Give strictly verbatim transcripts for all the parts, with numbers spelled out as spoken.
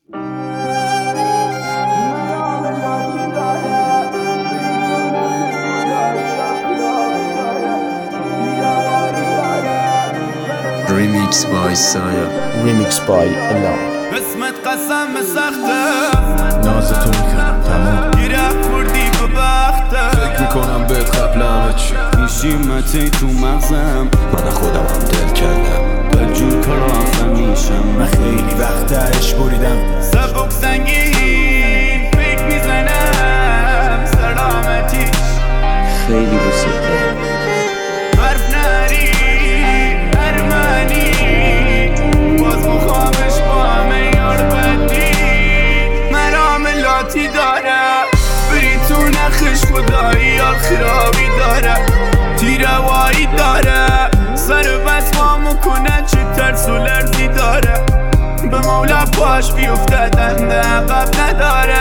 Remix by Saya. Remix by Alone. اسمت قسم سخته نازتو میکنم تمام گیره خوردی به بخته فکر میکنم بهت قبل همه چی نیشیمتی تو مغزم من خودم هم دل کردم بجور کار میشم من خیلی وقت عشق بریدم سبک سنگین فکر میزنم سلامتیش خیلی دوست دارم حرف نری ارمنی باز مخوامش با همه یار بدی مرام لاتی داره بری تو نخش خدایی یار خرابی داره تیروایی داره سر بس ما مکنه چه ترس و لرزی داره به مولا باش بیفتدن عقب نداره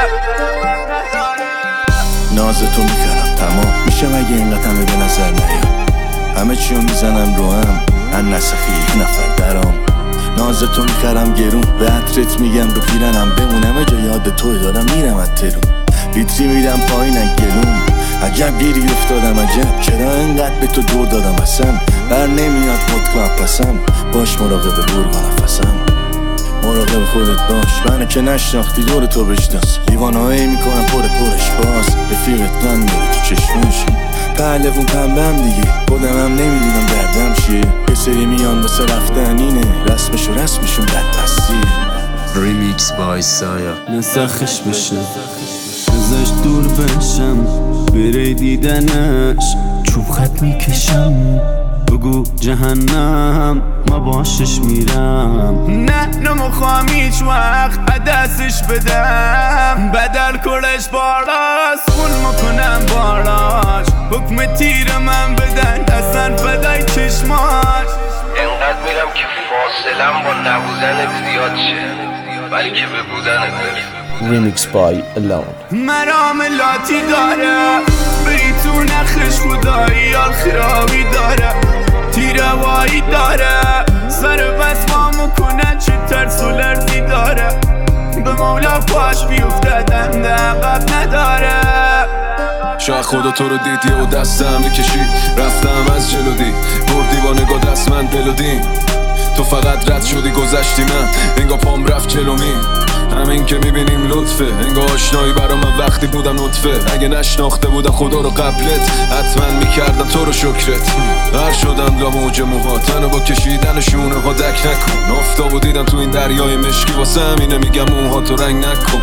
نازتو میکنم تمام میشه مگه اینقدر همه به نظر نیام همه چیو میزنم رو هم من نسخی یک نفر درام نازتو میخرم گرون به عطرت میگم رو پیرنم بمونم جا یاد توی دارم میرم از ترون بیتری میدم پایین گلوم عجب گیری افتادم عجب چرا انقدر به تو دور دادم اصلا بر نمیاد خودکو پسم باش مراقب برگا نفسم مراقب خودت باش منو که نشناختی دور تو بشناس لیوانهایی میکنم پر پرش باز رفیقت من داره تو چشموش پهلوون پنبم دیگه خودم هم نمیدونم دردم چیه یه سری میان واسه رفتن اینه رسمش و رسمشون بدبستی Remix by Saya. نسخش بشم ازش دور بشم بری دیدنش چوب خط میکشم بگو جهنم ما باشش میرم نه نمخوام هیچ وقت دستش بدم بدل کلش باراست خون مکنم باراش حکم تیر من بدن اصلا فدای چشماش انقدر میرم که فاصلم با نبودن زیاد شه ولی که به بودن برسه Remix by Alone. مرام لاتی داره بری تو نخش خدایی یار خرابی داره تیروایی داره سر بس ما مکنه چه ترس و لرزی داره به مولا پاش بیفتدن عقب نداره شاید خدا تو رو دیدی و دستم میکشید رفتم از جلو دی بردی با نگاه دست من دلو دی تو فقط رد شدی گذشتی من انگاه پام رفت جلومی همین که میبینیم لطفه انگاه آشنایی برا من وقتی بودم نطفه اگه نشناخته بودم خدا رو قبلت حتما میکردم تو رو شکرت هر شدم لا موج موها تنو با کشیدن شونه ها دک نکن نفتا و دیدم تو این دریای مشکی واسه همینه میگم موها تو رنگ نکن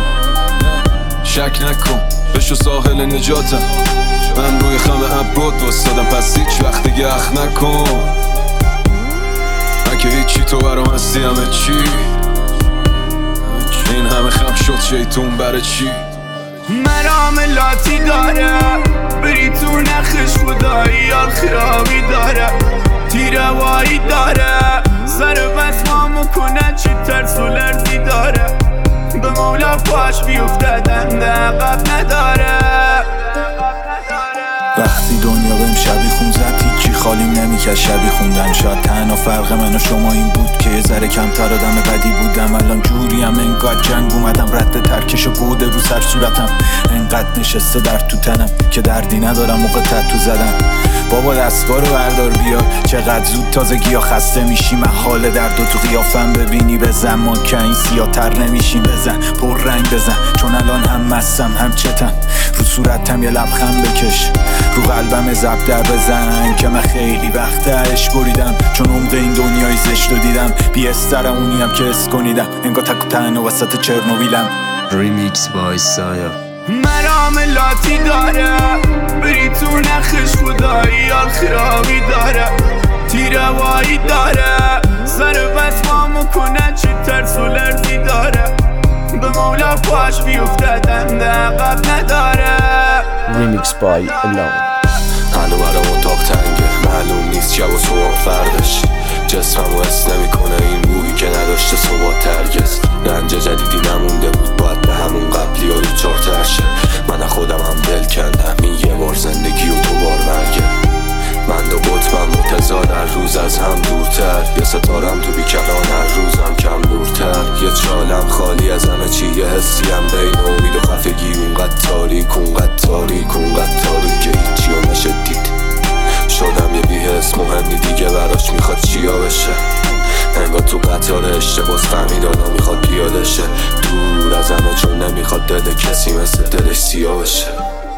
شک نکن بشو ساحل نجاتم من روی خم عباد وستادم پس هیچ وقت دیگه اخ نکن من که هیچی تو برام هستی همه چی این همه خم شد شیطون برای چی مرام لاتی داره بری تو نخش خدایی یار خرابی داره تیروایی داره سر بس ما مکنه چه ترس و لرزی داره به مولا پاش بیفتدن عقب نداره وقتی دنیا بهم شبی خون زد هیچی خالیم نمیکرد شبی خوندن شاید تنها فرق من و شما این بود که یه ذره کمتر آدم بدی بودم الان جوریم انقدر جنگ اومدم رد ترکش و بوده رو سر صورتم انقدر نشسته در تو تنم که دردی ندارم موقع تتو زدن بابا دستگاه رو بردار بیار چقدر زود تازگی ها خسته میشی من حال درد و تو قیافم ببینی بزن ما که این سیاتر نمیشیم بزن پر رنگ بزن چون الان هم مستم هم چتم رو صورتم یه لبخند بکش رو قلبم زب در بزن که من خیلی وقت عشق بریدم چون عمق این دنیای زشت رو دیدم بی استرم اونیم که اسکنیدم انگاه تک و تنها وسط چرنوبیلم Remix by Saya. مرام لاتی داره بری تو نخش خدایی یار خرابی داره تیروایی داره سر بس ما مکنه چه ترس و لرزی داره به مولا پاش بیفتدن عقب نداره Remix by Alone. هنو برام اتاق تنگه معلوم نیست شب و صبح فردش جسمم و حس نمیکنه این روحی که نداشته ثبات ترگز رنج جدیدی نمونده بود باید به همون قبلی ها ریچار ترشه من خودم هم دل کندم این یه بار زندگی و دو بار مرگه من دو قطبم متضاد هر روز از هم دورتر یه ستارم تو بیکران هر روزم کم دورتر یه توی چالم خالی از همه چی یه حسیم بین امید و خفگی اونقدر تاریک اونقدر تاریک اونقدر تاریک که هیچی رو نشه دید. شدم یه بی‌حس مهمی دیگه براش میخواد چیا بشه. انگار تو قطار اشتباس فهمیدالا میخواد پیاده شه دور از همه چون نمیخواد دل کسی مثل دلش سیاه بشه.